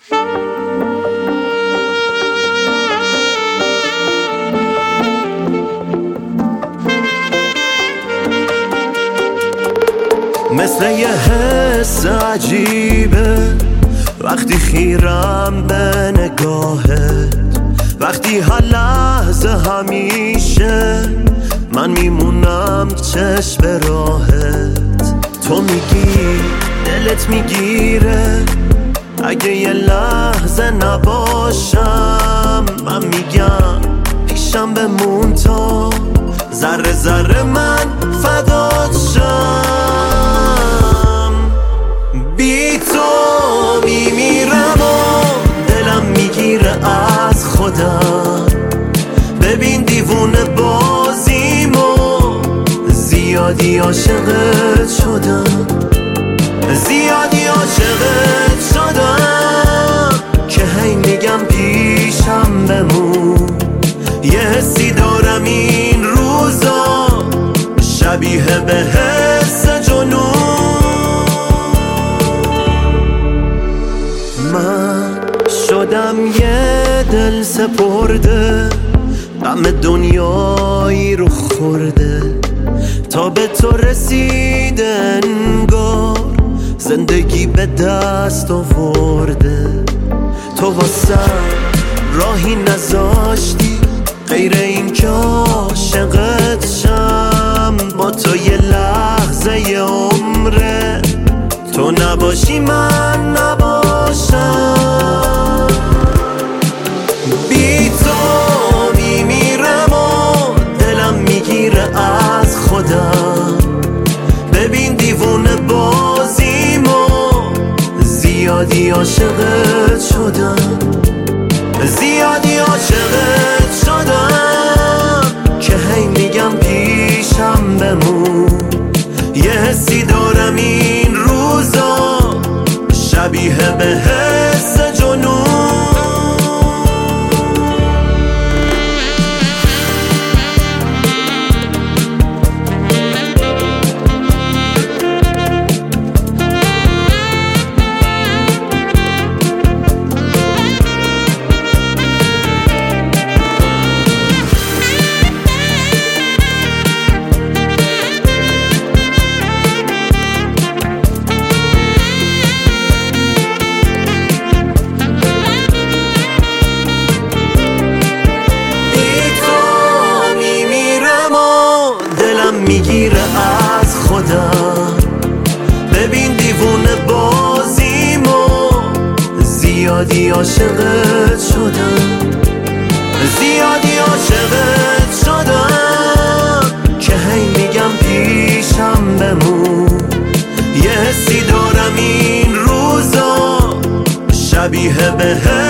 مثل یه حس عجیبه وقتی خیرم به نگاهت، وقتی هر لحظه همیشه من میمونم چشم به راهت. تو میگی دلت میگیره اگه یه لحظه نباشم، من میگم پیشم بمون تا ذره ذره من فدات شم. بی تو میمیرم و دلم میگیره از خودم. ببین دیوونه بازیمو، زیادی عاشقت شدم، زیادی عاشقت شدم که هی میگم پیشم بمون. یه حسی دارم این روزا شبیه به حس جنون. من شدم یه دل سپرده، غم دنیایی رو خورده، تا به تو رسیده انگار زندگی به دست آورده. تو واسم راهی نذاشتی غیر این که عاشقت شم. با تو یه لحظه یه عمره، تو نباشی من نباشم. بی تو میمیرم و دلم میگیره از خودم. ببین دیوونه بازیمو، زیادی عاشقت شدم، زیادی عاشقت شدم که هی میگم پیشم بمون. یه حسی دارم این روزا شبیه به حس جنون. میگیره از خودم. ببین دیوونه بازیمو، زیادی عاشقت شدم، زیادی عاشقت شدم که هی میگم پیشم بمون. یه حسی دارم این روزا شبیه به